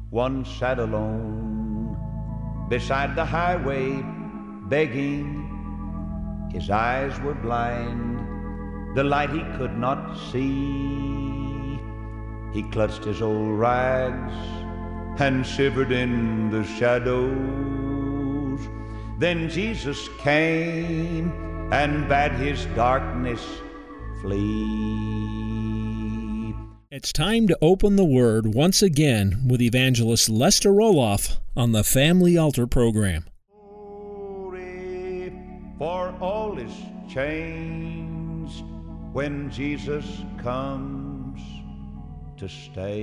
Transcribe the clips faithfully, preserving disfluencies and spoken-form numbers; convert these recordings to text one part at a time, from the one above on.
one sat alone beside the highway, begging. His eyes were blind, the light he could not see. He clutched his old rags and shivered in the shadows. Then Jesus came and bade his darkness flee. It's time to open the Word once again with Evangelist Lester Roloff on the Family Altar program. Glory, for all is changed when Jesus comes to stay.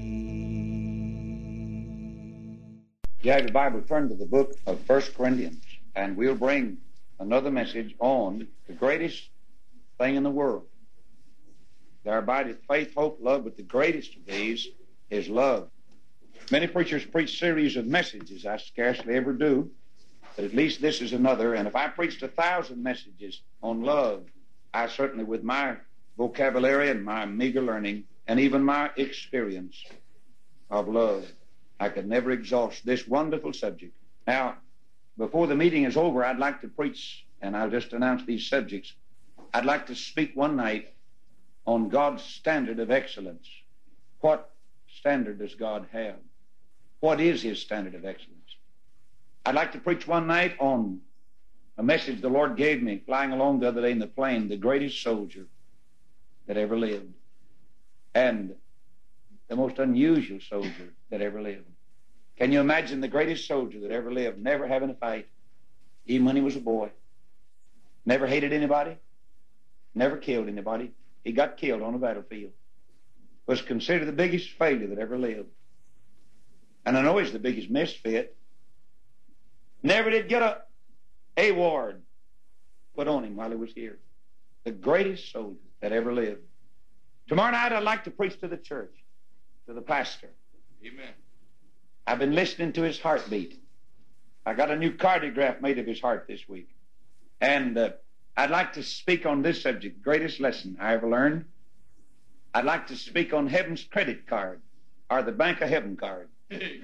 You have your Bible, turn to the book of First Corinthians, and we'll bring another message on the greatest thing in the world. There abideth faith, hope, love, but the greatest of these is love. Many preachers preach series of messages. I scarcely ever do, but at least this is another. And if I preached a thousand messages on love, I certainly, with my vocabulary and my meager learning and even my experience of love, I could never exhaust this wonderful subject. Now, before the meeting is over, I'd like to preach, and I'll just announce these subjects. I'd like to speak one night on God's standard of excellence. What standard does God have? What is His standard of excellence? I'd like to preach one night on a message the Lord gave me flying along the other day in the plane, the greatest soldier that ever lived, and the most unusual soldier that ever lived. Can you imagine the greatest soldier that ever lived never having a fight, even when he was a boy? Never hated anybody, never killed anybody. He got killed on a battlefield. Was considered the biggest failure that ever lived. And I know he's the biggest misfit. Never did get a award put on him while he was here. The greatest soldier that ever lived. Tomorrow night I'd like to preach to the church, to the pastor. Amen. I've been listening to his heartbeat. I got a new cardiograph made of his heart this week. And uh, I'd like to speak on this subject, greatest lesson I ever learned. I'd like to speak on heaven's credit card, or the Bank of Heaven card. I'd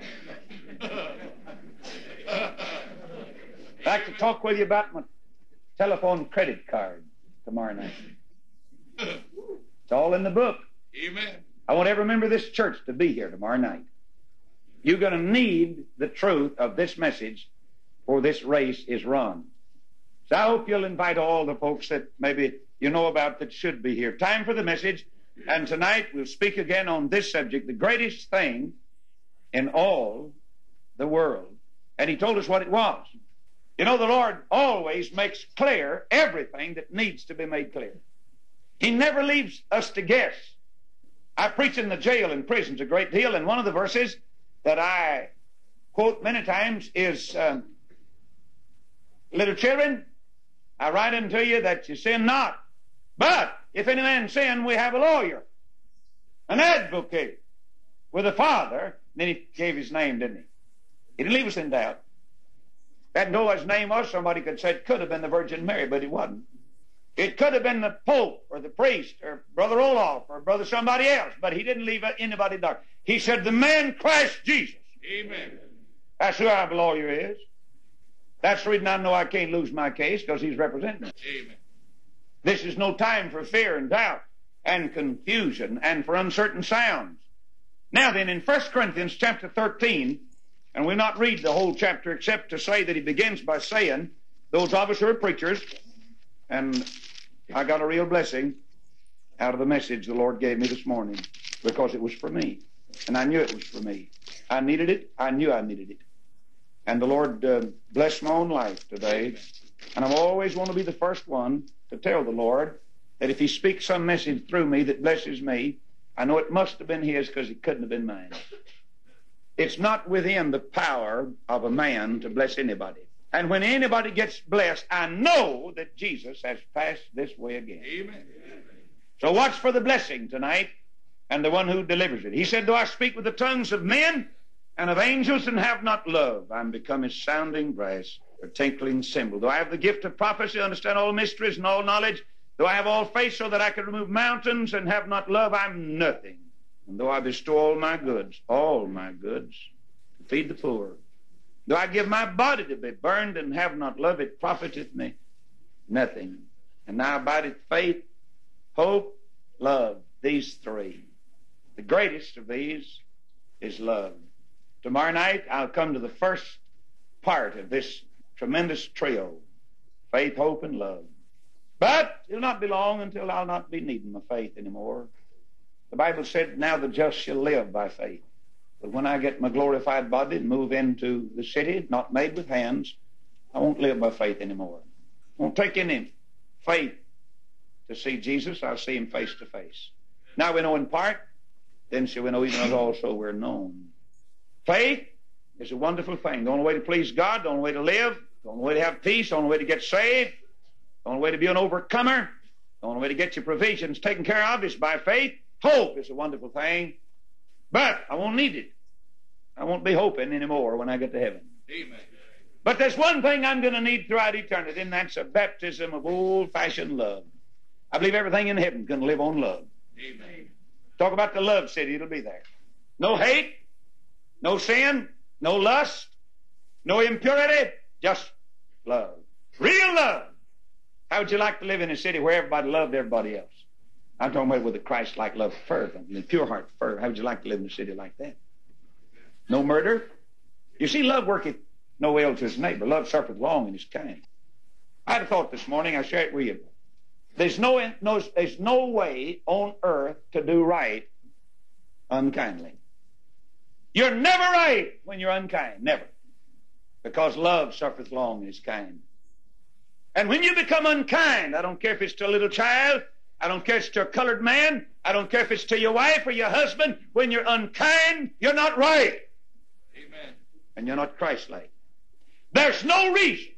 like to talk with you about my telephone credit card tomorrow night. It's all in the book. Amen. I want every member of this church to be here tomorrow night. You're going to need the truth of this message for this race is run. So I hope you'll invite all the folks that maybe you know about that should be here. Time for the message. And tonight we'll speak again on this subject, the greatest thing in all the world. And he told us what it was. You know, the Lord always makes clear everything that needs to be made clear. He never leaves us to guess. I preach in the jail and prisons a great deal, and one of the verses that I quote many times is, um, little children, I write unto you that you sin not. But if any man sin, we have a lawyer, an advocate with the Father. Then he gave his name, didn't he? He didn't leave us in doubt. That know what his name was. Somebody could say it could have been the Virgin Mary, but it wasn't. It could have been the Pope or the priest or Brother Olaf or Brother somebody else, but he didn't leave anybody dark. He said the man Christ Jesus. Amen. That's who our lawyer is. That's the reason I know I can't lose my case, because he's representing me. Amen. This is no time for fear and doubt and confusion and for uncertain sounds. Now then, in First Corinthians chapter thirteen, and we'll not read the whole chapter except to say that he begins by saying, those of us who are preachers, and I got a real blessing out of the message the Lord gave me this morning, because it was for me, and I knew it was for me. I needed it. I knew I needed it. And the Lord uh, blessed my own life today. And I always want to be the first one to tell the Lord that if He speaks some message through me that blesses me, I know it must have been His, because it couldn't have been mine. It's not within the power of a man to bless anybody. And when anybody gets blessed, I know that Jesus has passed this way again. Amen. So watch for the blessing tonight and the one who delivers it. He said, though I speak with the tongues of men and of angels and have not love, I'm become as sounding brass or tinkling cymbal. Though I have the gift of prophecy, understand all mysteries and all knowledge, though I have all faith so that I can remove mountains and have not love, I'm nothing. And though I bestow all my goods, all my goods, to feed the poor, though I give my body to be burned and have not love, it profiteth me nothing. And now abideth faith, hope, love, these three. The greatest of these is love. Tomorrow night I'll come to the first part of this tremendous trio, faith, hope, and love. But it'll not be long until I'll not be needing my faith anymore. The Bible said, now the just shall live by faith. But when I get my glorified body and move into the city, not made with hands, I won't live by faith anymore. I won't take any faith to see Jesus. I'll see him face to face. Now we know in part, then shall we know even as also we're known. Faith is a wonderful thing. The only way to please God, the only way to live, the only way to have peace, the only way to get saved, the only way to be an overcomer, the only way to get your provisions taken care of is by faith. Hope is a wonderful thing, but I won't need it. I won't be hoping anymore when I get to heaven. Amen. But there's one thing I'm going to need throughout eternity, and that's a baptism of old-fashioned love. I believe everything in heaven can live on love. Amen. Talk about the love city, it'll be there. No hate, no sin, no lust, no impurity, just love. Real love. How would you like to live in a city where everybody loved everybody else? I'm talking about with a Christ-like love fervent, and pure heart fervent. How would you like to live in a city like that? No murder. You see, love worketh no ill to his neighbor. Love suffereth long and is kind. I had a thought this morning. I share it with you. There's no, no, there's no way on earth to do right unkindly. You're never right when you're unkind. Never. Because love suffereth long and is kind. And when you become unkind, I don't care if it's to a little child, I don't care if it's to a colored man, I don't care if it's to your wife or your husband, when you're unkind, you're not right. Amen. And you're not Christ-like. There's no reason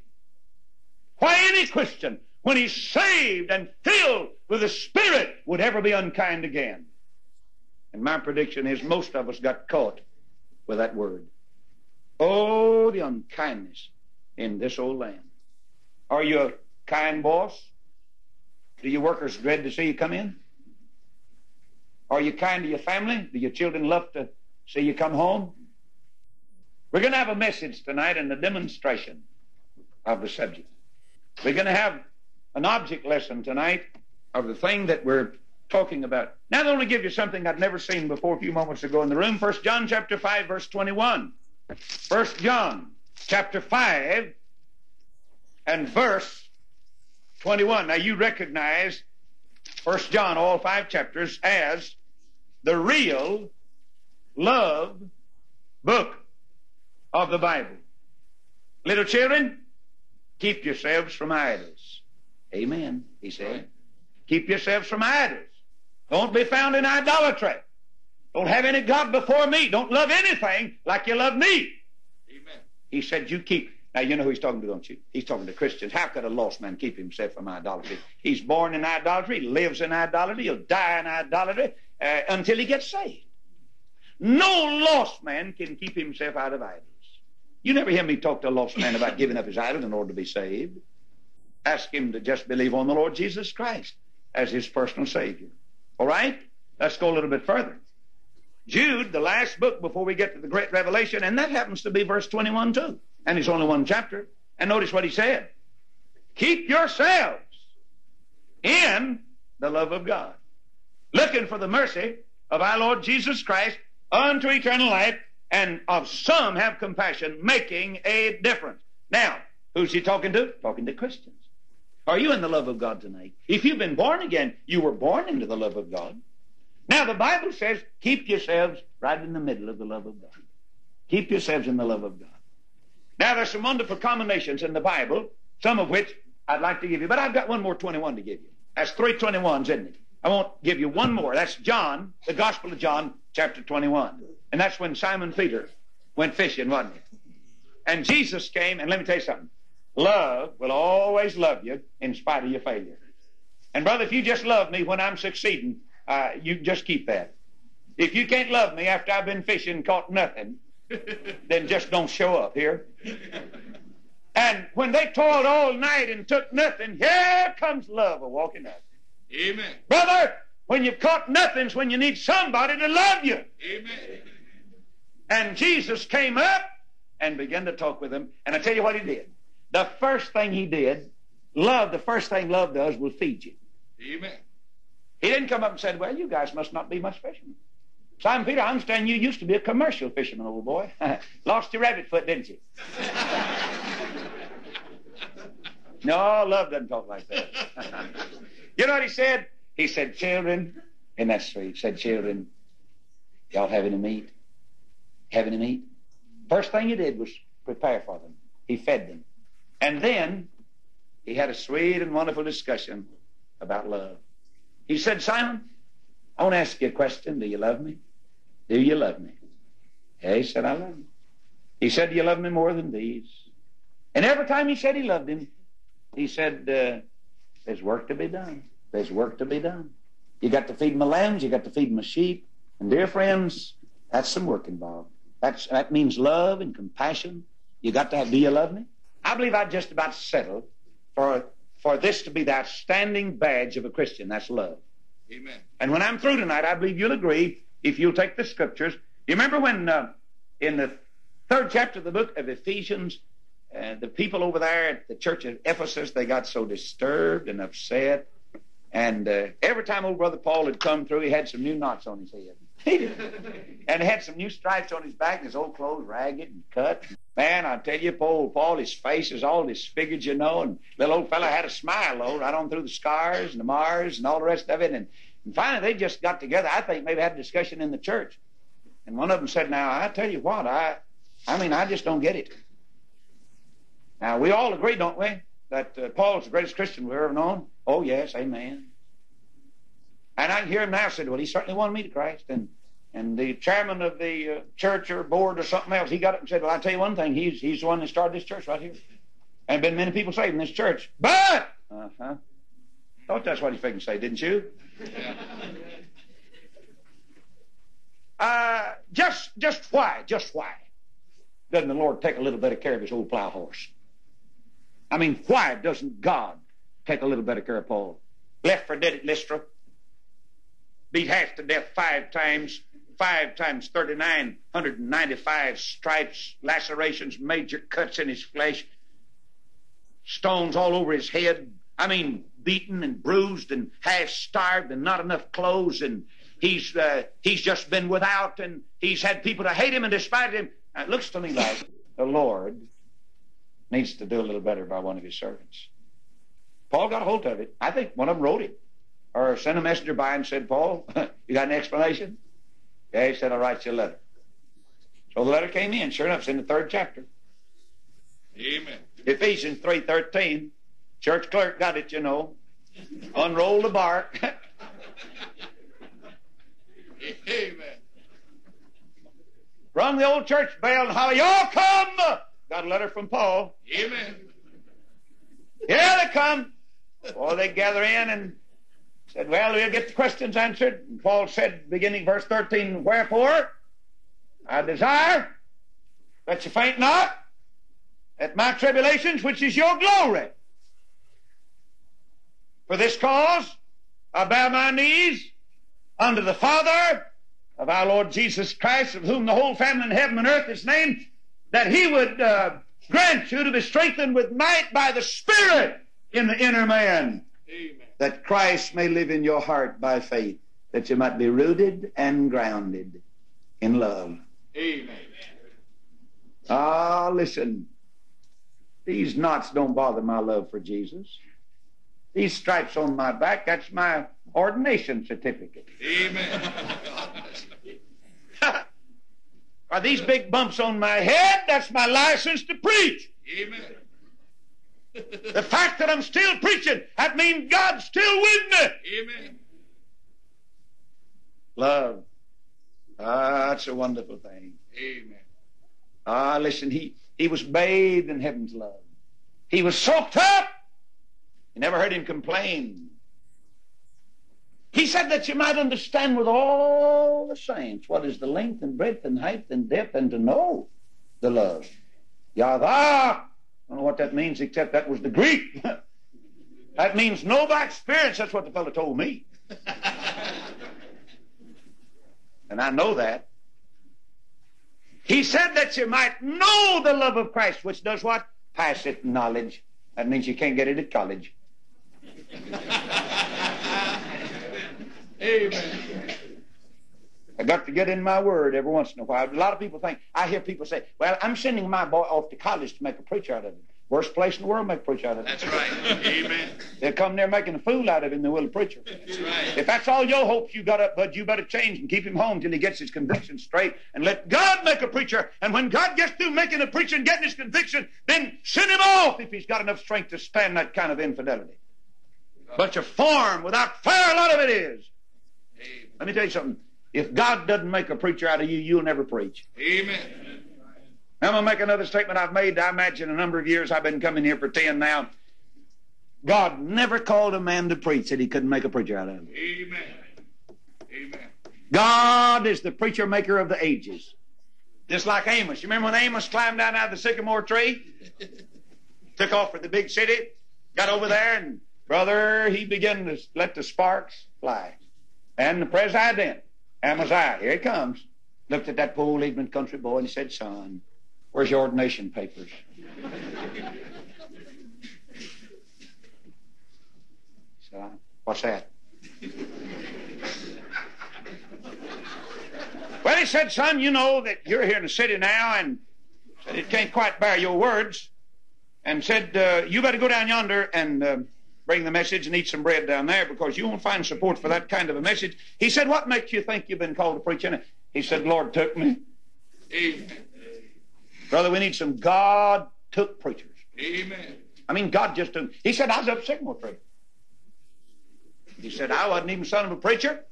why any Christian, when he's saved and filled with the Spirit, would ever be unkind again. And my prediction is most of us got caught with that word. Oh, the unkindness in this old land. Are you a kind boss? Do your workers dread to see you come in? Are you kind to your family? Do your children love to see you come home? We're going to have a message tonight and a demonstration of the subject. We're going to have an object lesson tonight of the thing that we're talking about. Now, I'm going to give you something I'd never seen before a few moments ago in the room. First John chapter five, verse twenty-one. First John chapter five and verse twenty-one. Now, you recognize First John, all five chapters, as the real love book of the Bible. Little children, keep yourselves from idols. Amen, he said. Keep yourselves from idols. Don't be found in idolatry. Don't have any God before me. Don't love anything like you love me. Amen. He said, you keep. Now, you know who he's talking to, don't you? He's talking to Christians. How could a lost man keep himself from idolatry? He's born in idolatry, lives in idolatry, he'll die in idolatry uh, until he gets saved. No lost man can keep himself out of idols. You never hear me talk to a lost man about giving up his idol in order to be saved. Ask him to just believe on the Lord Jesus Christ as his personal Savior. All right? Let's go a little bit further. Jude, the last book before we get to the great revelation, and that happens to be verse twenty-one too. And it's only one chapter. And notice what he said. Keep yourselves in the love of God, looking for the mercy of our Lord Jesus Christ unto eternal life, and of some have compassion, making a difference. Now, who's he talking to? Talking to Christians. Are you in the love of God tonight? If you've been born again, you were born into the love of God. Now, the Bible says, keep yourselves right in the middle of the love of God. Keep yourselves in the love of God. Now, there's some wonderful combinations in the Bible, some of which I'd like to give you, but I've got one more twenty-one to give you. That's three twenty-ones, isn't it? I won't give you one more. That's John, the Gospel of John, chapter twenty-one. And that's when Simon Peter went fishing, wasn't it? And Jesus came, and let me tell you something. Love will always love you in spite of your failure. And brother, if you just love me when I'm succeeding, uh, you just keep that. If you can't love me after I've been fishing and caught nothing, then just don't show up here. And when they toiled all night and took nothing, here comes love a walking up. Amen. Brother, when you've caught nothing's when you need somebody to love you. Amen. And Jesus came up and began to talk with him. And I tell you what he did. The first thing he did, love, the first thing love does will feed you. Amen. He didn't come up and said, well, you guys must not be much fishermen. Simon Peter, I understand you used to be a commercial fisherman, old boy. Lost your rabbit foot, didn't you? No, love doesn't talk like that. You know what he said? He said, children, and that's sweet. He said, children, y'all have any meat? Have any meat? First thing he did was prepare for them. He fed them. And then he had a sweet and wonderful discussion about love. He said, Simon, I want to ask you a question. Do you love me? Do you love me? Yeah, he said, I love you. He said, do you love me more than these? And every time he said he loved him, he said, uh, there's work to be done. There's work to be done. You got to feed my lambs. You got to feed my sheep. And dear friends, that's some work involved. That's, that means love and compassion. You got to have, do you love me? I believe I'd just about settled for, for this to be the outstanding badge of a Christian. That's love. Amen. And when I'm through tonight, I believe you'll agree, if you'll take the scriptures. You remember when uh, in the third chapter of the book of Ephesians, uh, the people over there at the church of Ephesus, they got so disturbed and upset. And uh, every time old brother Paul had come through, he had some new knots on his head. And he had some new stripes on his back, and his old clothes ragged and cut. Man, I tell you, poor old Paul, his face is all disfigured, you know, and little old fella had a smile, though, right on through the scars and the mars and all the rest of it. And, and finally, they just got together. I think maybe had a discussion in the church. And one of them said, now, I tell you what, I, I mean, I just don't get it. Now, we all agree, don't we, that uh, Paul's the greatest Christian we've ever known? Oh, yes, amen. And I can hear him now say, well, he certainly wanted me to Christ. And and the chairman of the uh, church or board or something else, he got up and said, well, I'll tell you one thing. He's he's the one that started this church right here. And been many people saved in this church. But, uh-huh. Thought that's what he's fixing to say, didn't you? Yeah. Uh, just, just why, just why doesn't the Lord take a little bit of care of his old plow horse? I mean, why doesn't God take a little bit of care of Paul? Left for dead at Lystra. Beat half to death five times, five times thirty-nine hundred ninety-five stripes, lacerations, major cuts in his flesh, stones all over his head. I mean, beaten and bruised and half starved and not enough clothes, and he's uh, he's just been without, and he's had people to hate him and despise him. Now, it looks to me like the Lord needs to do a little better by one of his servants. Paul got a hold of it. I think one of them wrote it. Or sent a messenger by and said, Paul, you got an explanation? Yeah, he said, I'll write you a letter. So the letter came in. Sure enough, it's in the third chapter. Amen. Ephesians three thirteen. Church clerk got it, you know. Unrolled the bark. Amen. Rung the old church bell and holler, y'all come! Got a letter from Paul. Amen. Here they come. Well, they gather in and said, well, we'll get the questions answered. And Paul said, beginning verse thirteen, wherefore I desire that you faint not at my tribulations, which is your glory. For this cause I bow my knees unto the Father of our Lord Jesus Christ, of whom the whole family in heaven and earth is named, that he would uh, grant you to be strengthened with might by the Spirit in the inner man. Amen. That Christ may live in your heart by faith, that you might be rooted and grounded in love. Amen. Ah, listen. These knots don't bother my love for Jesus. These stripes on my back, that's my ordination certificate. Amen. Are these big bumps on my head? That's my license to preach. Amen. The fact that I'm still preaching, that means God's still with me. Amen. Love. Ah, that's a wonderful thing. Amen. Ah, listen, he, he was bathed in heaven's love. He was soaked up. You never heard him complain. He said that you might understand with all the saints what is the length and breadth and height and depth, and to know the love. Yahweh. I don't know what that means, except that was the Greek. That means know by experience. That's what the fellow told me. and I know that. He said that you might know the love of Christ, which does what? Passeth knowledge. That means you can't get it at college. Amen. I got to get in my word every once in a while. A lot of people think, I hear people say, well, I'm sending my boy off to college to make a preacher out of him. Worst place in the world to make a preacher out of him. That's right. Amen. They'll come there making a fool out of him, they will a preacher. That's right. If that's all your hopes you got up, bud, you better change and keep him home till he gets his conviction straight and let God make a preacher. And when God gets through making a preacher and getting his conviction, then send him off if he's got enough strength to stand that kind of infidelity. Bunch of form without fire, a lot of it is. Amen. Let me tell you something. If God doesn't make a preacher out of you, you'll never preach. Amen. Now, I'm going to make another statement I've made, I imagine, a number of years. I've been coming here for ten now. God never called a man to preach that he couldn't make a preacher out of him. Amen. Amen. God is the preacher maker of the ages. Just like Amos. You remember when Amos climbed down out of the sycamore tree? Took off for the big city. Got over there and, brother, he began to let the sparks fly. And the president, Amaziah, here he comes, looked at that poor ignorant country boy and he said, son, where's your ordination papers? So, what's that? Well, he said, son, you know that you're here in the city now, and said it can't quite bear your words, and said, uh, you better go down yonder and uh, bring the message and eat some bread down there, because you won't find support for that kind of a message. He said, what makes you think you've been called to preach in it? He said, Lord took me. Amen. Brother, we need some God-took preachers. Amen. I mean, God just took. He said, I was up sycamore tree. He said, I wasn't even son of a preacher.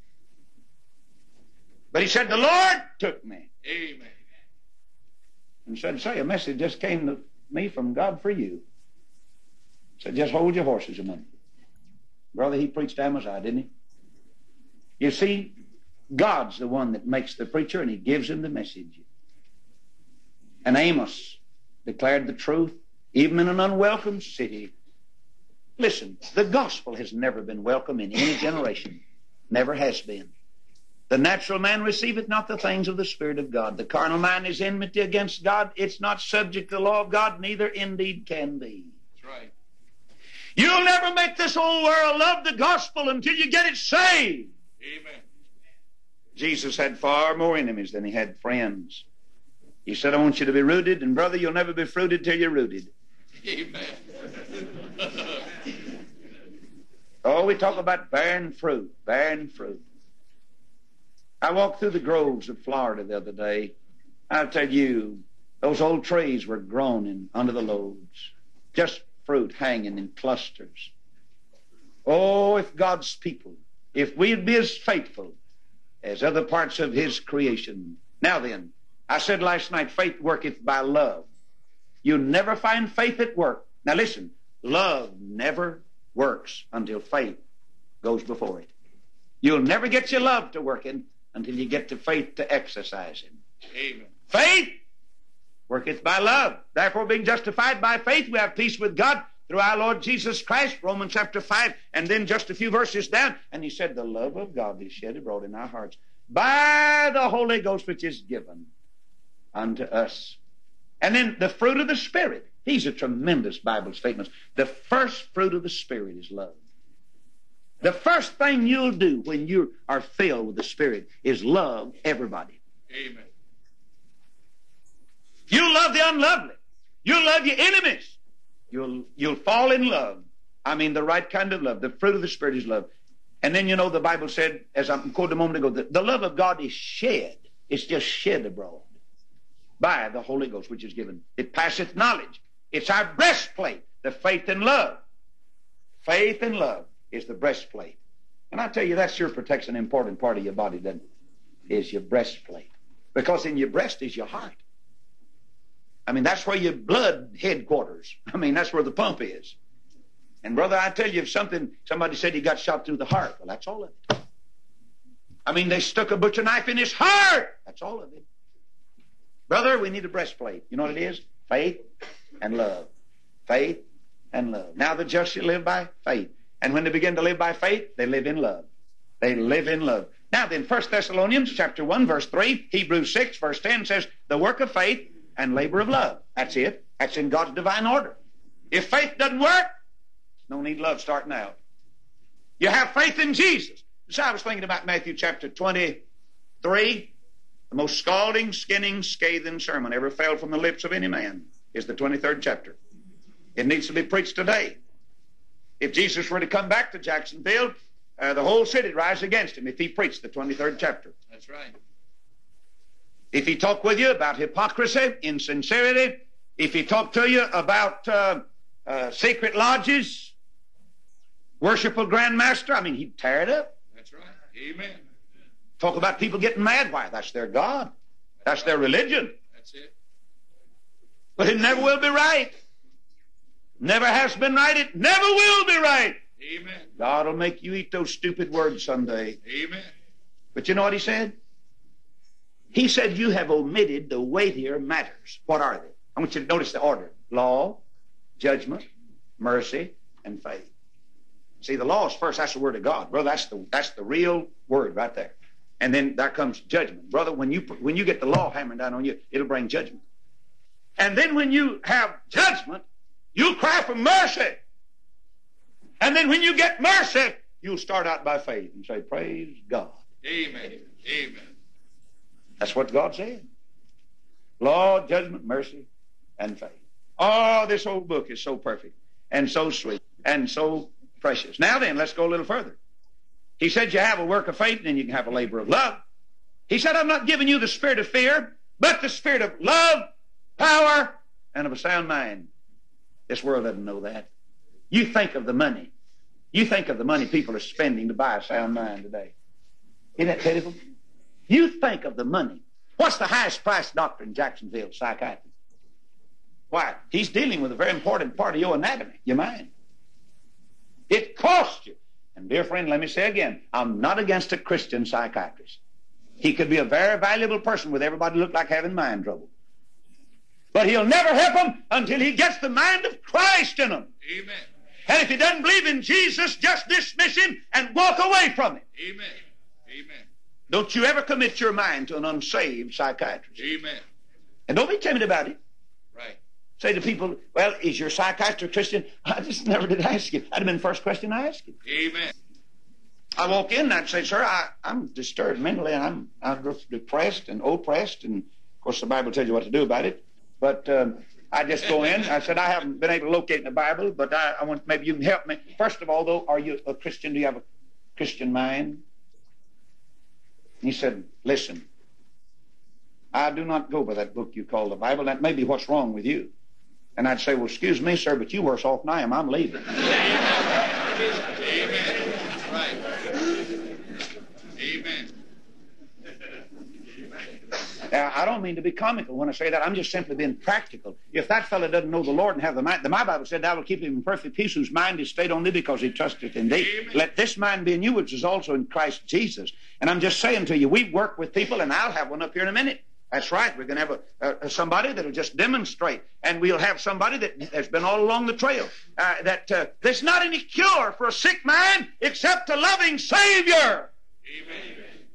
But he said, the Lord took me. Amen. And said, say, a message just came to me from God for you. Said, just hold your horses a minute. Brother, he preached Amaziah, didn't he? You see, God's the one that makes the preacher, and he gives him the message. And Amos declared the truth, even in an unwelcome city. Listen, the gospel has never been welcome in any generation. Never has been. The natural man receiveth not the things of the Spirit of God. The carnal mind is enmity against God. It's not subject to the law of God, neither indeed can be. That's right. You'll never make this whole world love the gospel until you get it saved. Amen. Jesus had far more enemies than he had friends. He said, I want you to be rooted, and brother, you'll never be fruited till you're rooted. Amen. Oh, we talk about bearing fruit, bearing fruit. I walked through the groves of Florida the other day. I'll tell you, those old trees were groaning under the loads. Just fruit hanging in clusters. Oh, if God's people, if we'd be as faithful as other parts of his creation. Now then, I said last night, faith worketh by love. You never find faith at work. Now listen, love never works until faith goes before it. You'll never get your love to working until you get to faith to exercising. Amen. Faith worketh by love. Therefore, being justified by faith, we have peace with God through our Lord Jesus Christ, Romans chapter five, and then just a few verses down, and he said, the love of God is shed abroad in our hearts by the Holy Ghost, which is given unto us. And then the fruit of the Spirit. These are tremendous Bible statements. The first fruit of the Spirit is love. The first thing you'll do when you are filled with the Spirit is love everybody. Amen. You love the unlovely. You love your enemies. You'll, you'll fall in love. I mean, the right kind of love. The fruit of the Spirit is love. And then, you know, the Bible said, as I quoted a moment ago, that the love of God is shed. It's just shed abroad by the Holy Ghost, which is given. It passeth knowledge. It's our breastplate, the faith and love. Faith and love is the breastplate. And I tell you, that sure protects an important part of your body, doesn't it? Is your breastplate. Because in your breast is your heart. I mean, that's where your blood headquarters. I mean, that's where the pump is. And brother, I tell you, if something, somebody said he got shot through the heart, well, that's all of it. I mean, they stuck a butcher knife in his heart. That's all of it. Brother, we need a breastplate. You know what it is? Faith and love. Faith and love. Now the just shall live by faith. And when they begin to live by faith, they live in love. They live in love. Now then, First Thessalonians chapter one, verse three, Hebrews six, verse ten says, the work of faith and labor of love. That's it. That's in God's divine order. If faith doesn't work, no need love starting out. You have faith in Jesus. So I was thinking about Matthew chapter twenty-three. The most scalding, skinning, scathing sermon ever fell from the lips of any man is the twenty-third chapter. It needs to be preached today. If Jesus were to come back to Jacksonville, uh, the whole city would rise against him if he preached the twenty-third chapter. That's right. If he talked with you about hypocrisy, insincerity, if he talked to you about uh, uh, secret lodges, worship of Grand Master, I mean, he'd tear it up. That's right. Amen. Talk about people getting mad. Why? That's their God. That's their religion. That's it. But it never will be right. Never has been right. It never will be right. Amen. God will make you eat those stupid words someday. Amen. But you know what he said? He said, you have omitted the weightier matters. What are they? I want you to notice the order. Law, judgment, mercy, and faith. See, the law is first. That's the word of God. Brother, that's the, that's the real word right there. And then there comes judgment. Brother, when you, when you get the law hammering down on you, it'll bring judgment. And then when you have judgment, you'll cry for mercy. And then when you get mercy, you'll start out by faith and say, praise God. Amen. Amen. That's what God said. Law, judgment, mercy, and faith. Oh, this old book is so perfect and so sweet and so precious. Now then, let's go a little further. He said you have a work of faith and then you can have a labor of love. He said, I'm not giving you the spirit of fear, but the spirit of love, power, and of a sound mind. This world doesn't know that. You think of the money. You think of the money people are spending to buy a sound mind today. Isn't that pitiful? You think of the money. What's the highest priced doctor in Jacksonville? Psychiatrist. Why? He's dealing with a very important part of your anatomy, your mind. It costs you. And dear friend, let me say again, I'm not against a Christian psychiatrist. He could be a very valuable person with everybody look like having mind trouble. But he'll never help them until he gets the mind of Christ in them. Amen. And if he doesn't believe in Jesus, just dismiss him and walk away from him. Amen. Amen. Don't you ever commit your mind to an unsaved psychiatrist. Amen. And don't be timid about it. Right. Say to people, well, is your psychiatrist a Christian? I just never did ask you. That'd have been the first question I asked you. Amen. I walk in and I'd say, sir, I, I'm disturbed mentally, and I'm, I'm depressed and oppressed, and of course the Bible tells you what to do about it. But um, I just go in. I said, I haven't been able to locate in the Bible, but I, I want maybe you can help me. First of all, though, are you a Christian? Do you have a Christian mind? He said, listen, I do not go by that book you call the Bible. That may be what's wrong with you. And I'd say, well, excuse me, sir, but you're worse off than I am. I'm leaving. Amen. Right. Amen. Now, I don't mean to be comical when I say that. I'm just simply being practical. If that fellow doesn't know the Lord and have the mind, the my Bible said, thou will keep him in perfect peace whose mind is stayed on thee because he trusteth in thee. Amen. Let this mind be in you, which is also in Christ Jesus. And I'm just saying to you, we work with people, and I'll have one up here in a minute. That's right. We're going to have a, a, somebody that will just demonstrate, and we'll have somebody that has been all along the trail. Uh, that uh, there's not any cure for a sick mind except a loving Savior. Amen.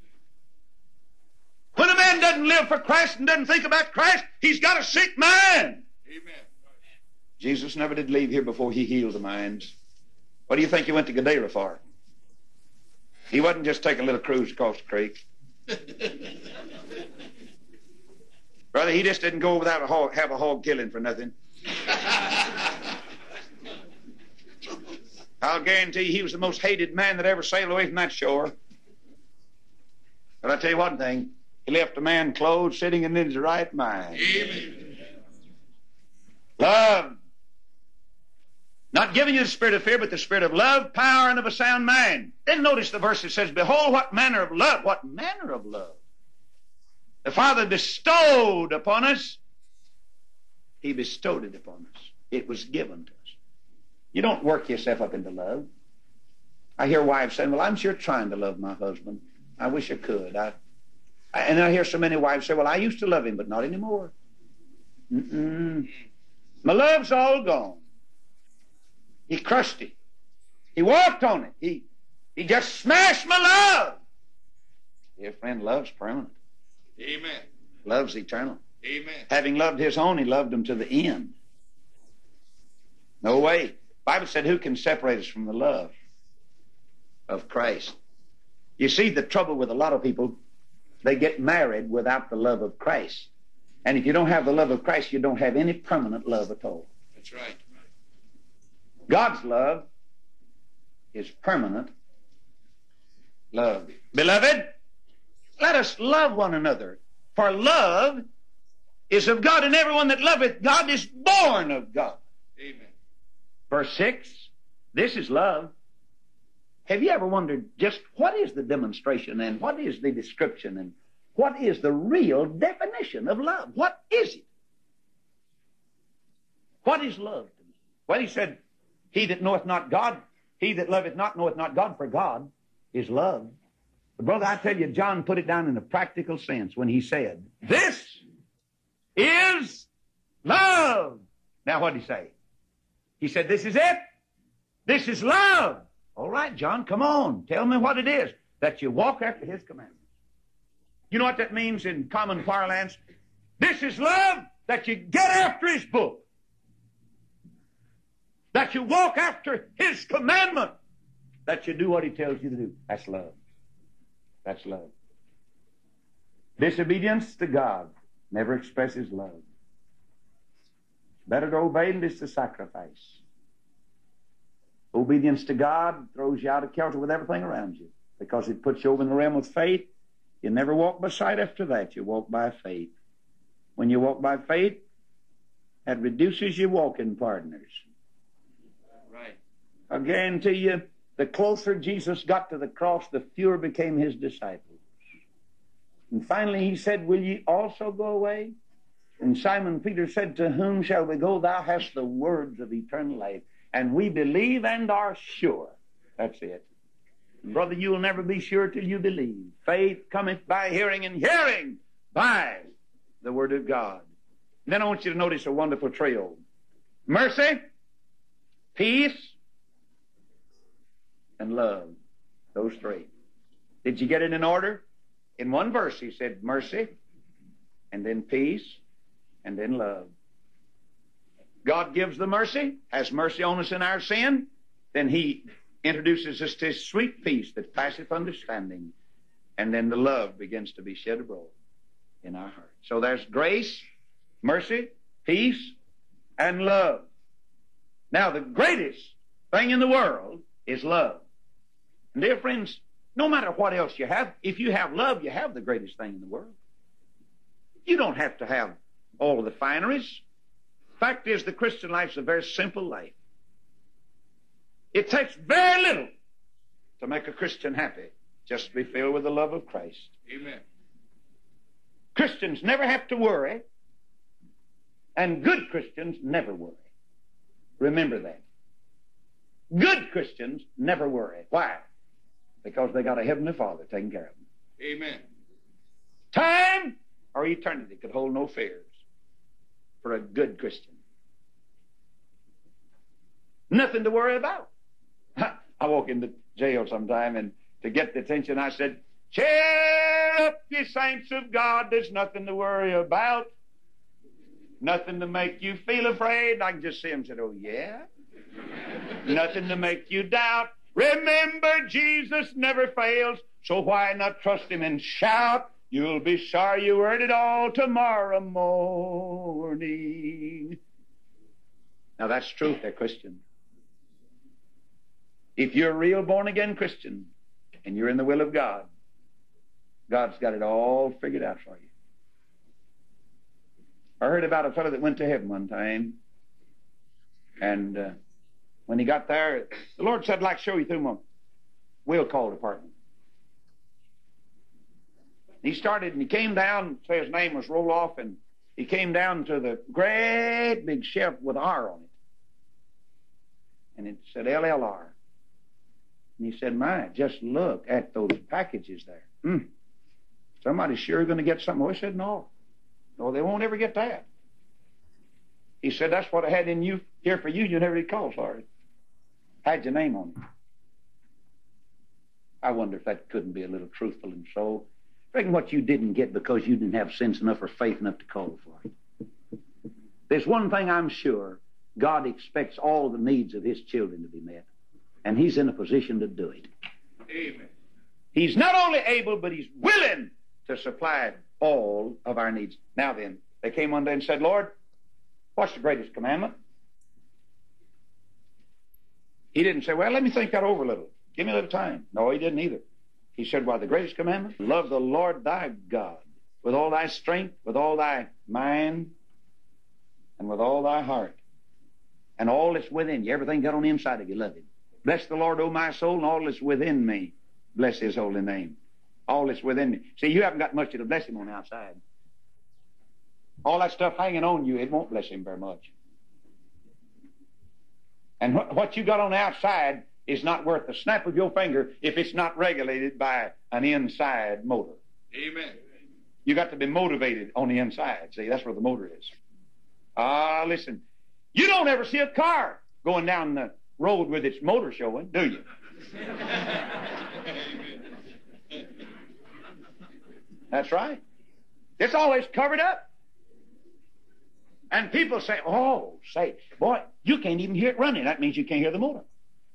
When a man doesn't live for Christ and doesn't think about Christ, he's got a sick mind. Amen. Jesus never did leave here before he healed the minds. What do you think he went to Gadara for? He wasn't just taking a little cruise across the creek. Brother, he just didn't go without a hog, have a hog killing for nothing. I'll guarantee you he was the most hated man that ever sailed away from that shore. But I'll tell you one thing, he left a man clothed, sitting in his right mind. Amen. Love. Not giving you the spirit of fear, but the spirit of love, power, and of a sound mind. Then notice the verse that says, behold, what manner of love, what manner of love the Father bestowed upon us. He bestowed it upon us. It was given to us. You don't work yourself up into love. I hear wives saying, well, I'm sure trying to love my husband. I wish I could. I, I, and I hear so many wives say, well, I used to love him, but not anymore. Mm-mm. My love's all gone. He crushed it. He walked on it. He He just smashed my love. Dear friend, love's permanent. Amen. Love's eternal. Amen. Having loved his own, he loved them to the end. No way. The Bible said, who can separate us from the love of Christ? You see, the trouble with a lot of people, they get married without the love of Christ. And if you don't have the love of Christ, you don't have any permanent love at all. That's right. God's love is permanent love. Beloved, let us love one another, for love is of God, and everyone that loveth God is born of God. Amen. Verse six, this is love. Have you ever wondered just what is the demonstration and what is the description and what is the real definition of love? What is it? What is love to me? Well, he said, he that knoweth not God, he that loveth not knoweth not God, for God is love. But brother, I tell you, John put it down in a practical sense when he said, this is love. Now what did he say? He said, this is it. This is love. All right, John, come on. Tell me what it is. That you walk after his commandments. You know what that means in common parlance? This is love, that you get after his book. That you walk after his commandment. That you do what he tells you to do. That's love. That's love. Disobedience to God never expresses love. It's better to obey than it's to sacrifice. Obedience to God throws you out of kilter with everything around you because it puts you over in the realm of faith. You never walk by sight after that. You walk by faith. When you walk by faith, that reduces your walking partners. Right. I guarantee you, the closer Jesus got to the cross, the fewer became his disciples. And finally he said, will ye also go away? And Simon Peter said, to whom shall we go? Thou hast the words of eternal life. And we believe and are sure. That's it. Brother, you will never be sure till you believe. Faith cometh by hearing, and hearing by the word of God. And then I want you to notice a wonderful trio. Mercy, peace, and love. Those three. Did you get it in order? In one verse he said mercy, and then peace, and then love. God gives the mercy, has mercy on us in our sin, then he introduces us to his sweet peace that passeth understanding, and then the love begins to be shed abroad in our hearts. So there's grace, mercy, peace, and love. Now the greatest thing in the world is love. And dear friends, no matter what else you have, if you have love, you have the greatest thing in the world. You don't have to have all of the fineries. Fact is, the Christian life is a very simple life. It takes very little to make a Christian happy, just to be filled with the love of Christ. Amen. Christians never have to worry, and good Christians never worry. Remember that. Good Christians never worry. Why? Because they got a Heavenly Father taking care of them. Amen. Time or eternity could hold no fears for a good Christian. Nothing to worry about. I walk into jail sometime, and to get the attention, I said, cheer up, ye saints of God. There's nothing to worry about. Nothing to make you feel afraid. I can just see him say, oh, yeah? Nothing to make you doubt. Remember, Jesus never fails, so why not trust him and shout? You'll be sorry you heard it all tomorrow morning. Now that's truth, they're Christian. If you're a real born-again Christian and you're in the will of God, God's got it all figured out for you. I heard about a fellow that went to heaven one time, and uh, when he got there, the Lord said, I'd like to show you through my will call department. He started and he came down, say his name was Roloff, and he came down to the great big shelf with R on it. And it said L L R. And he said, my, just look at those packages there. Hmm. Somebody's sure going to get something. I said, no. No, they won't ever get that. He said, that's what I had in you here for you. You never called for it. Had your name on it. I wonder if that couldn't be a little truthful and so. Reckon what you didn't get because you didn't have sense enough or faith enough to call for it. There's one thing I'm sure. God expects all the needs of His children to be met. And He's in a position to do it. Amen. He's not only able, but He's willing to supply all of our needs. Now then, they came one day and said, Lord, what's the greatest commandment? He didn't say, well, let me think that over a little. Give me a little time. No, He didn't either. He said, well, the greatest commandment? Love the Lord thy God with all thy strength, with all thy mind, and with all thy heart. And all that's within you, everything got on the inside of you, love Him. Bless the Lord, O my soul, and all that's within me. Bless His holy name. All that's within me. See, you haven't got much to bless Him on the outside. All that stuff hanging on you, it won't bless Him very much. And wh- what you got on the outside is not worth the snap of your finger if it's not regulated by an inside motor. Amen. You got to be motivated on the inside. See, that's where the motor is. Ah, uh, listen. You don't ever see a car going down the road with its motor showing, do you? That's right. It's always covered up. And people say, oh, say, boy, you can't even hear it running. That means you can't hear the motor.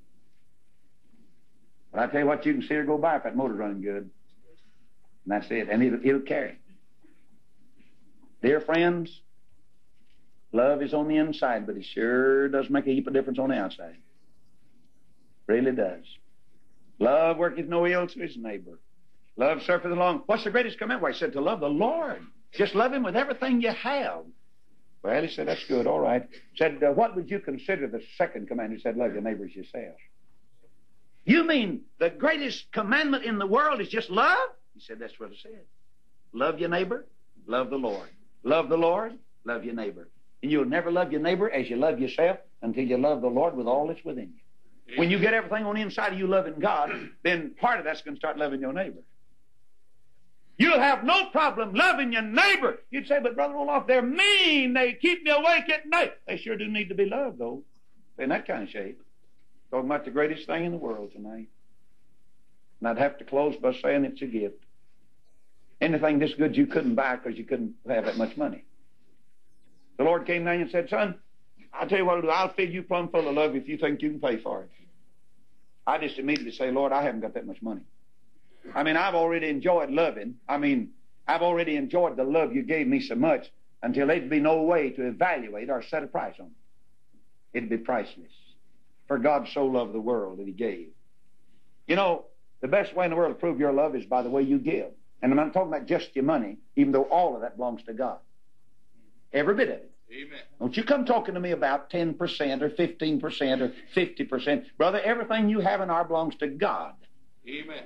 But I tell you what, you can see her go by if that motor's running good. And that's it. And it'll, it'll carry. Dear friends, love is on the inside, but it sure does make a heap of difference on the outside. Really does. Love worketh no ill to his neighbor. Love suffereth long. What's the greatest commandment? Well, he said to love the Lord. Just love Him with everything you have. Well, he said, that's good, all right. He said, uh, what would you consider the second commandment? He said, love your neighbor as yourself. You mean the greatest commandment in the world is just love? He said, that's what it said. Love your neighbor, love the Lord. Love the Lord, love your neighbor. And you'll never love your neighbor as you love yourself until you love the Lord with all that's within you. When you get everything on the inside of you loving God, then part of that's going to start loving your neighbor. You'll have no problem loving your neighbor. You'd say, but Brother Roloff, they're mean. They keep me awake at night. They sure do need to be loved, though. They're in that kind of shape. Talking about the greatest thing in the world tonight. And I'd have to close by saying it's a gift. Anything this good you couldn't buy because you couldn't have that much money. The Lord came down and said, son, I'll tell you what I'll do. I'll feed you plumb full of love if you think you can pay for it. I just immediately say, Lord, I haven't got that much money. I mean, I've already enjoyed loving. I mean, I've already enjoyed the love you gave me so much until there'd be no way to evaluate or set a price on it. It'd be priceless. For God so loved the world that He gave. You know, the best way in the world to prove your love is by the way you give. And I'm not talking about just your money, even though all of that belongs to God. Every bit of it. Amen. Don't you come talking to me about ten percent or fifteen percent or fifty percent. Brother, everything you have in our belongs to God. Amen.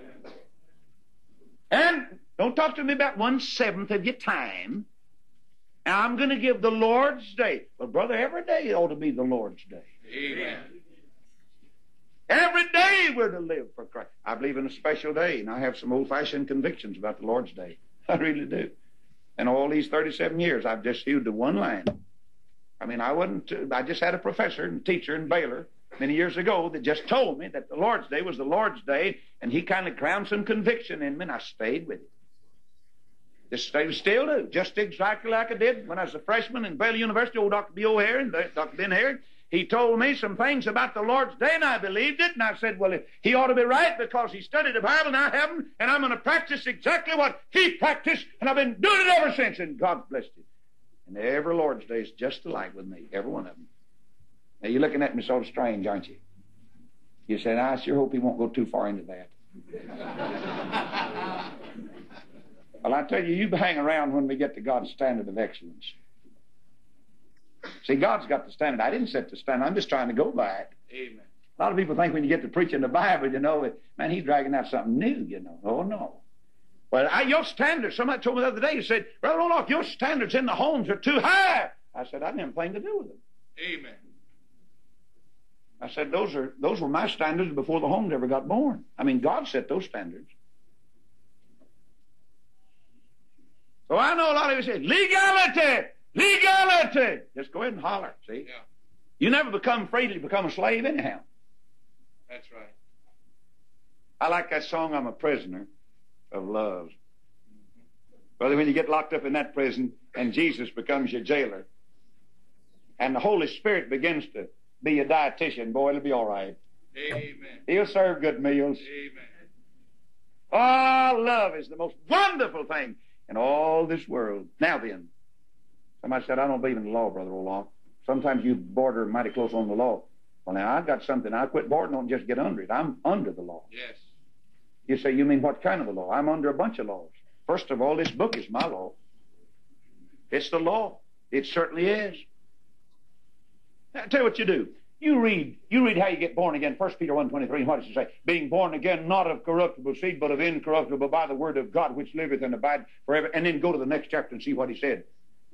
And don't talk to me about one-seventh of your time. And I'm going to give the Lord's day. Well, brother, every day ought to be the Lord's day. Amen. Every day we're to live for Christ. I believe in a special day, and I have some old-fashioned convictions about the Lord's day. I really do. And all these thirty-seven years, I've just hewed to one line. I mean, I wasn't, I just had a professor and teacher in Baylor many years ago that just told me that the Lord's Day was the Lord's Day, and he kind of ground some conviction in me, and I stayed with it. Just stay, still do, just exactly like I did when I was a freshman in Baylor University. Old Doctor B. O'Hare and Doctor Ben Hare, he told me some things about the Lord's Day, and I believed it, and I said, well, he ought to be right because he studied the Bible, and I haven't, and I'm going to practice exactly what he practiced, and I've been doing it ever since, and God blessed it. And every Lord's Day is just alike with me, every one of them. Now, you're looking at me sort of strange, aren't you? You said, I sure hope he won't go too far into that. Well, I tell you, you hang around when we get to God's standard of excellence. See, God's got the standard. I didn't set the standard. I'm just trying to go by it. Amen. A lot of people think when you get to preaching the Bible, you know, that, man, he's dragging out something new, you know. Oh, no. Well, I, your standards, somebody told me the other day, he said, Brother Roloff, your standards in the homes are too high. I said, I didn't have anything to do with them. Amen. I said, those are those were my standards before the homes ever got born. I mean, God set those standards. So I know a lot of you say, legality, legality. Just go ahead and holler, see? Yeah. You You never become free till you become a slave anyhow. That's right. I like that song, I'm a Prisoner of Love. Brother, when you get locked up in that prison and Jesus becomes your jailer and the Holy Spirit begins to be your dietitian, boy, it'll be all right. Amen. He'll serve good meals. Amen. Oh, love is the most wonderful thing in all this world. Now then, somebody said, I don't believe in the law, Brother Olaf. Sometimes you border mighty close on the law. Well, now, I've got something. I quit bordering on just get under it. I'm under the law. Yes. You say, you mean what kind of a law? I'm under a bunch of laws. First of all, this book is my law. It's the law. It certainly is. Now, I'll tell you what you do. You read, you read how you get born again. First Peter one twenty-three, and what does it say? Being born again, not of corruptible seed, but of incorruptible by the word of God, which liveth and abideth forever. And then go to the next chapter and see what he said.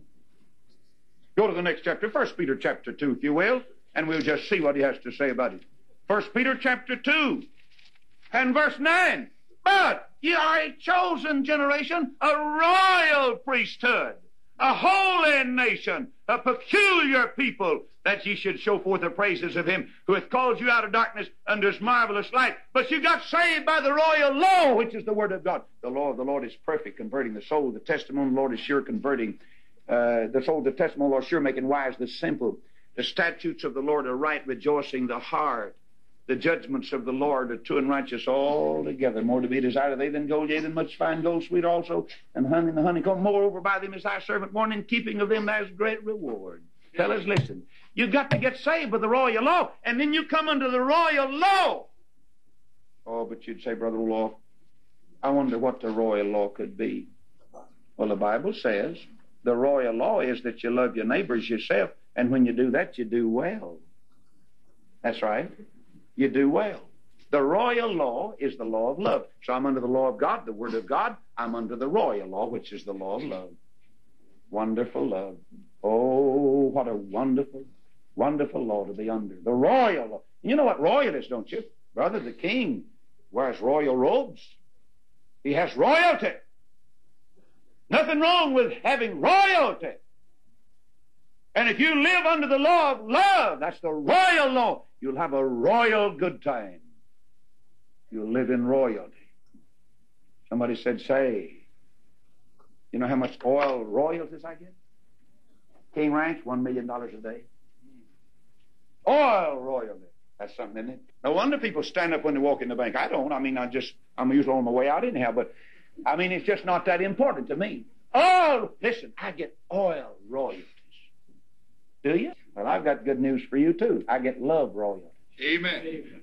Go to the next chapter, First Peter chapter two, if you will, and we'll just see what he has to say about it. First Peter chapter two and verse nine. But ye are a chosen generation, a royal priesthood, a holy nation, a peculiar people, that ye should show forth the praises of him who hath called you out of darkness unto his marvelous light. But you got saved by the royal law, which is the word of God. The law of the Lord is perfect, converting the soul. The testimony of the Lord is sure, converting uh, the soul. The testimony of the Lord is sure, making wise the simple. The statutes of the Lord are right, rejoicing the heart. The judgments of the Lord are true and righteous altogether. More to be desired of thee than gold, yea, than much fine gold, sweet also, and honey and the honeycomb. Moreover, by them is thy servant born, in keeping of them there's great reward. Fellas, listen. You've got to get saved with the royal law, and then you come under the royal law. Oh, but you'd say, Brother Olaf, I wonder what the royal law could be. Well, the Bible says the royal law is that you love your neighbors yourself, and when you do that, you do well. That's right. You do well. The royal law is the law of love. So I'm under the law of God, the word of God. I'm under the royal law, which is the law of love. Wonderful love. Oh, what a wonderful, wonderful law to be under. The royal law. You know what royal is, don't you? Brother, the king wears royal robes. He has royalty. Nothing wrong with having royalty. And if you live under the law of love, that's the royal law, you'll have a royal good time. You'll live in royalty. Somebody said, say, you know how much oil royalties I get? King Ranch, one million dollars a day. Oil royalty. That's something, isn't it? No wonder people stand up when they walk in the bank. I don't. I mean, I just, I'm usually on my way out anyhow, but I mean, it's just not that important to me. Oh, listen, I get oil royalties. Do you? Well, I've got good news for you, too. I get love royalties. Amen.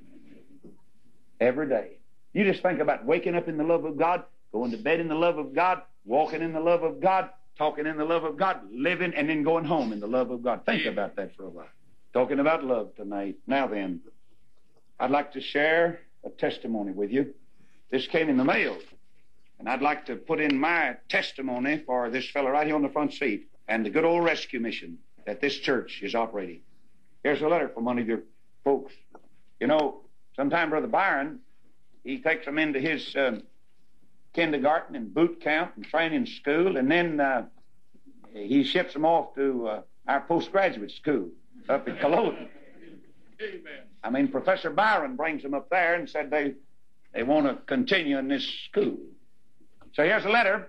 Every day. You just think about waking up in the love of God, going to bed in the love of God, walking in the love of God, talking in the love of God, living, and then going home in the love of God. Think about that for a while. Talking about love tonight. Now then, I'd like to share a testimony with you. This came in the mail, and I'd like to put in my testimony for this fellow right here on the front seat and the good old rescue mission that this church is operating. Here's a letter from one of your folks. You know, sometime Brother Byron, he takes them into his um, kindergarten and boot camp and training school, and then uh, he ships them off to uh, our postgraduate school up at Culloden. Amen. I mean, Professor Byron brings them up there and said they, they want to continue in this school. So here's a letter,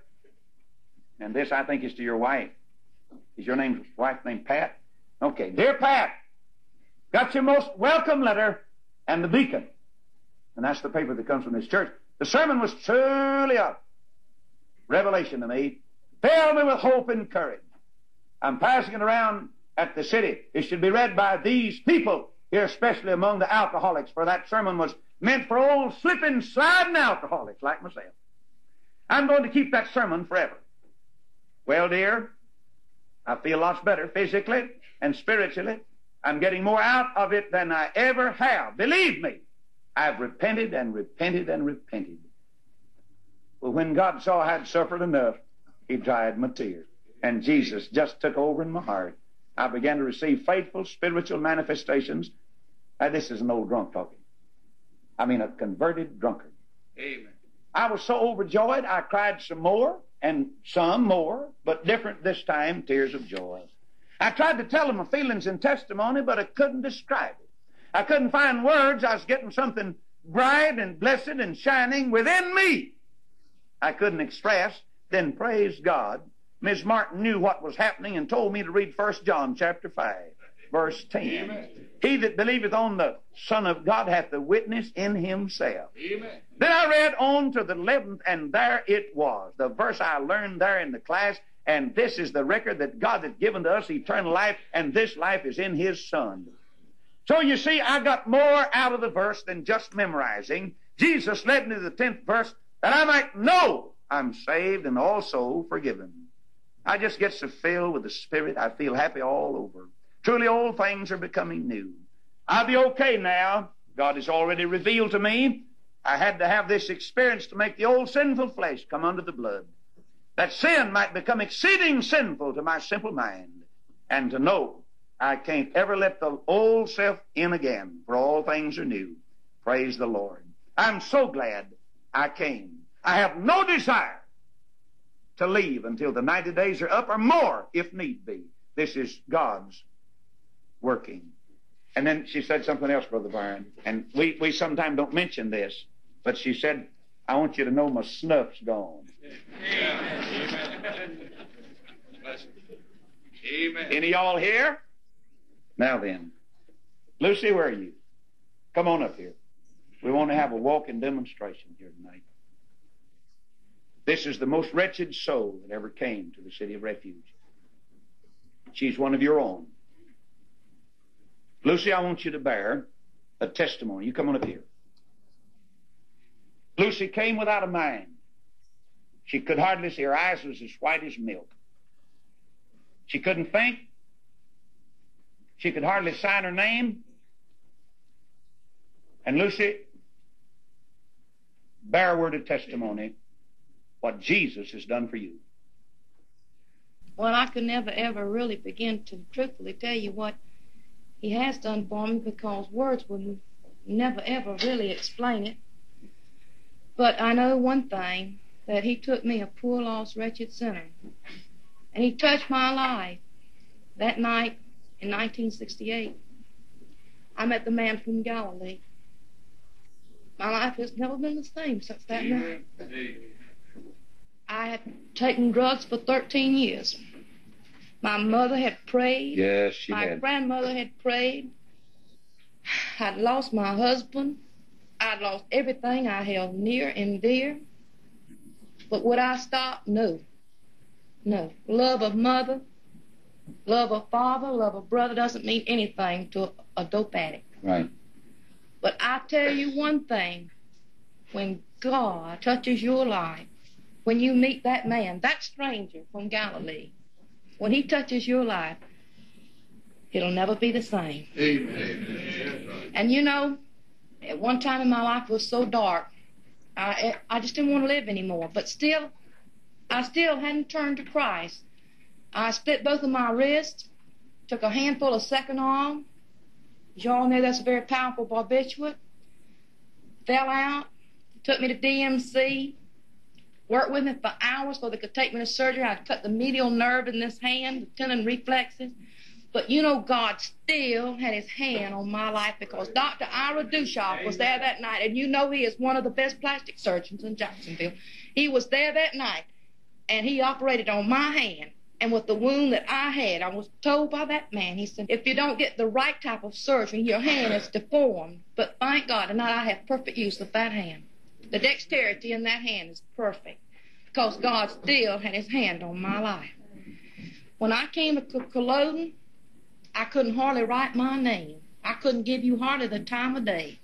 and this, I think, is to your wife. Is your name, wife named Pat? Okay. Dear Pat, got your most welcome letter and the beacon. And that's the paper that comes from this church. The sermon was truly a revelation to me. Filled me with hope and courage. I'm passing it around at the city. It should be read by these people here, especially among the alcoholics, for that sermon was meant for old slipping, sliding alcoholics like myself. I'm going to keep that sermon forever. Well, dear, I feel lots better physically and spiritually. I'm getting more out of it than I ever have. Believe me, I've repented and repented and repented. But when God saw I had suffered enough, he dried my tears. And Jesus just took over in my heart. I began to receive faithful spiritual manifestations. Now, this is an old drunk talking. I mean a converted drunkard. Amen. I was so overjoyed, I cried some more, and some more, but different this time, tears of joy. I tried to tell them my feelings and testimony, but I couldn't describe it. I couldn't find words. I was getting something bright and blessed and shining within me, I couldn't express, then praise God. Miss Martin knew what was happening and told me to read First John chapter five, verse ten. Amen. He that believeth on the Son of God hath the witness in himself. Amen. Then I read on to the eleventh, and there it was, the verse I learned there in the class, and this is the record that God hath given to us, eternal life, and this life is in His Son. So you see, I got more out of the verse than just memorizing. Jesus led me to the tenth verse, that I might know I'm saved and also forgiven. I just get so filled with the Spirit, I feel happy all over. Truly, old things are becoming new. I'll be okay now. God has already revealed to me. I had to have this experience to make the old sinful flesh come under the blood, that sin might become exceeding sinful to my simple mind, and to know I can't ever let the old self in again, for all things are new. Praise the Lord. I'm so glad I came. I have no desire to leave until the ninety days are up, or more if need be. This is God's working. And then she said something else, Brother Byron, and we, we sometimes don't mention this, but she said, I want you to know my snuff's gone. Amen. Amen. Any of y'all here? Now then, Lucy, where are you? Come on up here. We want to have a walking demonstration here tonight. This is the most wretched soul that ever came to the City of Refuge. She's one of your own. Lucy, I want you to bear a testimony. You come on up here. Lucy came without a mind. She could hardly see. Her eyes was as white as milk. She couldn't think. She could hardly sign her name. And Lucy, bear a word of testimony what Jesus has done for you. Well, I could never, ever really begin to truthfully tell you what He has done for me, because words would never, ever really explain it. But I know one thing, that He took me, a poor, lost, wretched sinner, and He touched my life that night in nineteen sixty-eight. I met the man from Galilee. My life has never been the same since that night. I had taken drugs for thirteen years. My mother had prayed. Yes, she My had. grandmother had prayed. I'd lost my husband. I'd lost everything I held near and dear. But would I stop? No. No. Love of mother, love of father, love of brother doesn't mean anything to a dope addict. Right. But I tell you one thing, when God touches your life, when you meet that man, that stranger from Galilee, when he touches your life, it'll never be the same. Amen. And you know, at one time in my life it was so dark, I, I just didn't want to live anymore. But still, I still hadn't turned to Christ. I split both of my wrists, took a handful of second arm. As you all know, that's a very powerful barbiturate. Fell out, took me to D M C, worked with me for hours so they could take me to surgery. I cut the medial nerve in this hand, the tendon reflexes. But you know, God still had His hand on my life, because Doctor Ira Dushoff was there that night, and you know he is one of the best plastic surgeons in Jacksonville. He was there that night, and he operated on my hand. And with the wound that I had, I was told by that man, he said, if you don't get the right type of surgery, your hand is deformed. But thank God, tonight I have perfect use of that hand. The dexterity in that hand is perfect, because God still had His hand on my life. When I came to Culloden, I couldn't hardly write my name. I couldn't give you hardly the time of day.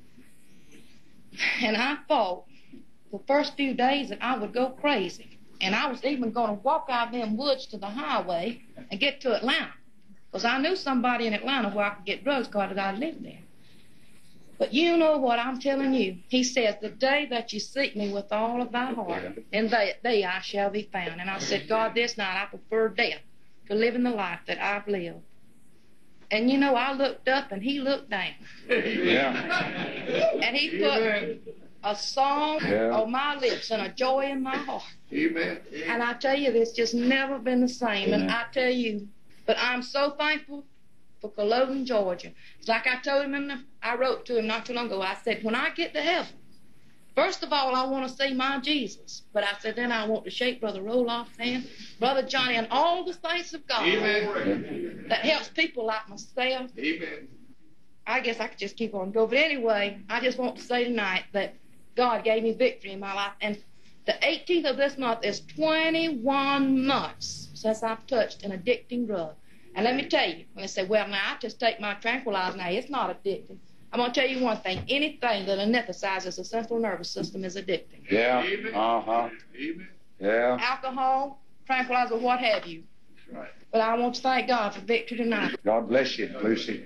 And I thought the first few days that I would go crazy. And I was even going to walk out of them woods to the highway and get to Atlanta, because I knew somebody in Atlanta where I could get drugs, because I lived there. But you know what I'm telling you. He says, the day that you seek me with all of thy heart, in that day I shall be found. And I said, God, this night I prefer death to living the life that I've lived. And you know, I looked up and He looked down. Yeah. And He put a song Yeah. on my lips and a joy in my heart. Amen. And I tell you, it's just never been the same. And Amen. I tell you, but I'm so thankful for Culloden, Georgia. It's like I told him, in the, I wrote to him not too long ago. I said, when I get to heaven, first of all, I want to see my Jesus. But I said, then I want to shake Brother Roloff's hand, Brother Johnny, and all the saints of God. Amen. That helps people like myself. Amen. I guess I could just keep on going. But anyway, I just want to say tonight that God gave me victory in my life. And the eighteenth of this month is twenty-one months since I've touched an addicting drug. And let me tell you, when they say, well, now, I just take my tranquilizer. Now, it's not addicting. I'm going to tell you one thing. Anything that anesthetizes the central nervous system is addicting. Yeah. Amen. Uh-huh. Amen. Yeah. Alcohol, tranquilizer, what have you. That's right. But I want to thank God for victory tonight. God bless you, Lucy.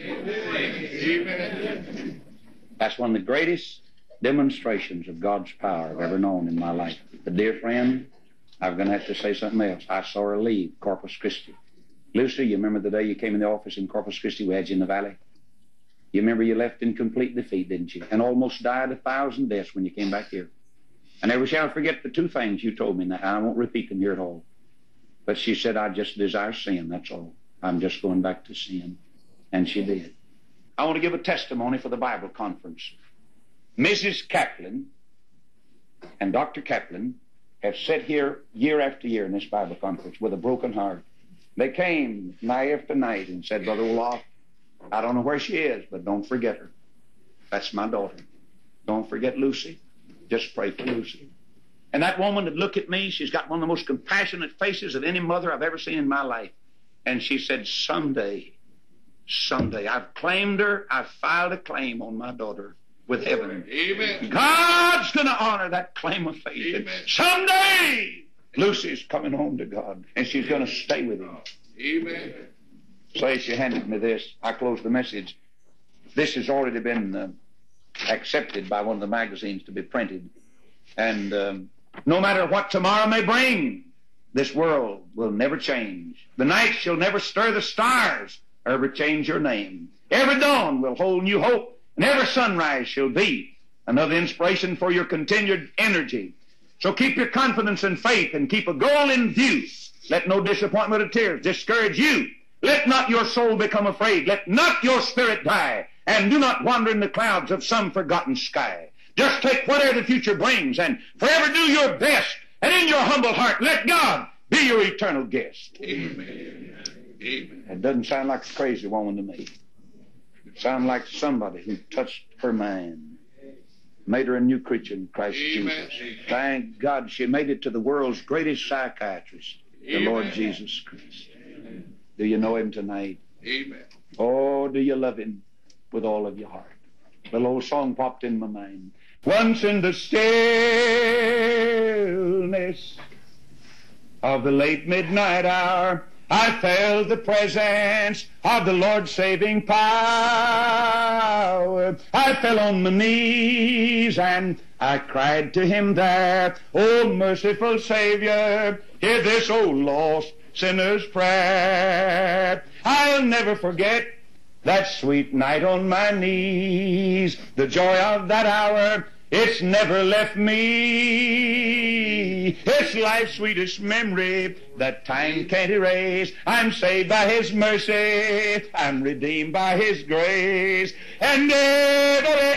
Amen. That's one of the greatest demonstrations of God's power I've ever known in my life. But, dear friend, I'm going to have to say something else. I saw her leave Corpus Christi. Lucy, you remember the day you came in the office in Corpus Christi? We had you in the valley. You remember you left in complete defeat, didn't you? And almost died a thousand deaths when you came back here. I never shall forget the two things you told me. Now, I won't repeat them here at all. But she said, I just desire sin, that's all. I'm just going back to sin. And she did. I want to give a testimony for the Bible conference. Missus Kaplan and Doctor Kaplan have sat here year after year in this Bible conference with a broken heart. They came night after night and said, Brother Roloff, I don't know where she is, but don't forget her. That's my daughter. Don't forget Lucy. Just pray for Lucy. And that woman would look at me. She's got one of the most compassionate faces of any mother I've ever seen in my life. And she said, someday, someday, I've claimed her. I've filed a claim on my daughter with heaven. Amen. God's going to honor that claim of faith. And Amen. someday, Lucy's coming home to God, and she's going to stay with him. Amen. So she handed me this. I closed the message. This has already been uh, accepted by one of the magazines to be printed. And um, no matter what tomorrow may bring, this world will never change. The night shall never stir the stars or ever change your name. Every dawn will hold new hope, and every sunrise shall be another inspiration for your continued energy. So keep your confidence and faith and keep a goal in view. Let no disappointment or tears discourage you. Let not your soul become afraid. Let not your spirit die. And do not wander in the clouds of some forgotten sky. Just take whatever the future brings and forever do your best. And in your humble heart, let God be your eternal guest. Amen. Amen. It doesn't sound like a crazy woman to me. It sounds like somebody who touched her mind, made her a new creature in Christ Amen. Jesus. Thank God she made it to the world's greatest psychiatrist, the Amen. Lord Jesus Christ. Do you know him tonight? Amen. Oh, do you love him with all of your heart? The little song popped in my mind. Once in the stillness of the late midnight hour, I felt the presence of the Lord's saving power. I fell on my knees and I cried to him there, "Oh, merciful Savior, hear this, oh, lost sinner's prayer." I'll never forget that sweet night on my knees, the joy of that hour, it's never left me. It's life's sweetest memory that time can't erase. I'm saved by his mercy, I'm redeemed by his grace, and every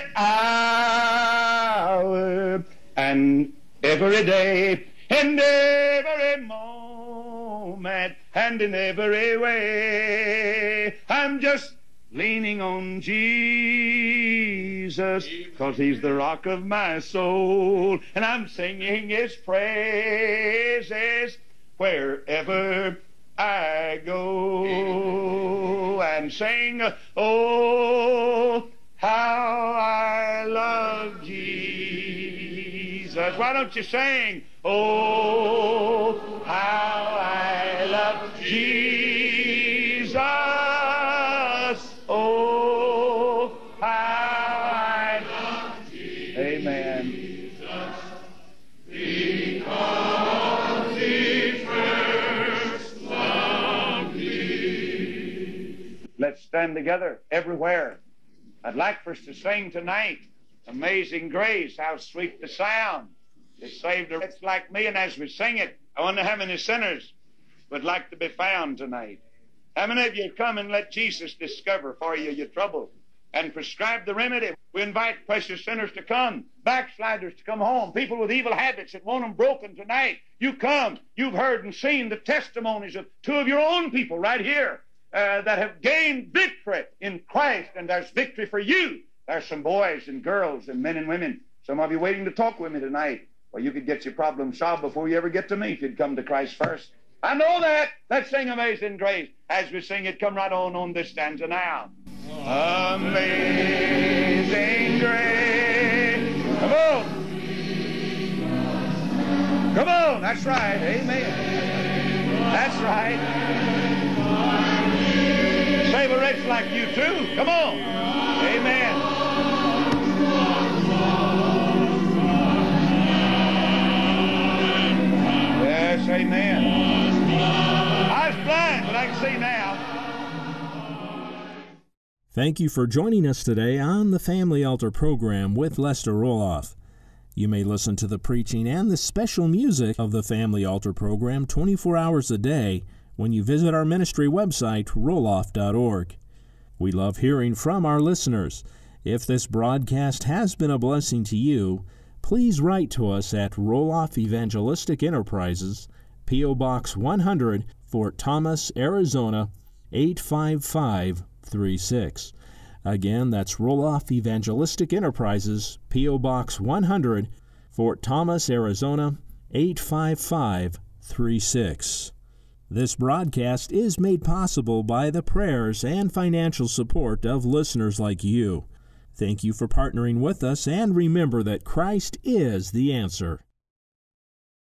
hour, and every day, and every moment, and in every way, I'm just leaning on Jesus, 'cause he's the rock of my soul, and I'm singing his praises wherever I go, and sing, oh, how I love Jesus. Why don't you sing, oh, how I love Jesus. Oh, how I love Jesus. Amen. Because he first loved me. Let's stand together everywhere. I'd like for us to sing tonight, Amazing Grace, how sweet the sound. It saved a wretch like me, and as we sing it, I wonder how many sinners would like to be found tonight. How many of you come and let Jesus discover for you your trouble and prescribe the remedy? We invite precious sinners to come, backsliders to come home, people with evil habits that want them broken tonight. You come. You've heard and seen the testimonies of two of your own people right here uh, that have gained victory in Christ, and there's victory for you. There's some boys and girls and men and women, some of you waiting to talk with me tonight. Well, you could get your problem solved before you ever get to me if you'd come to Christ first. I know that. Let's sing Amazing Grace. As we sing it, come right on on this stanza now. Amazing Grace. Come on. Come on. That's right. Amen. That's right. Save a wretch like you too. Come on. Amen. Yes, amen. I was blind, but I can see now. Thank you for joining us today on the Family Altar program with Lester Roloff. You may listen to the preaching and the special music of the Family Altar program twenty-four hours a day when you visit our ministry website, roloff dot org. We love hearing from our listeners. If this broadcast has been a blessing to you, please write to us at Roloff Evangelistic Enterprises, P O. Box one hundred, Fort Thomas, Arizona, eight five five three six. Again, that's Roloff Evangelistic Enterprises, P O. Box one hundred, Fort Thomas, Arizona, eight five five three six. This broadcast is made possible by the prayers and financial support of listeners like you. Thank you for partnering with us, and remember that Christ is the answer.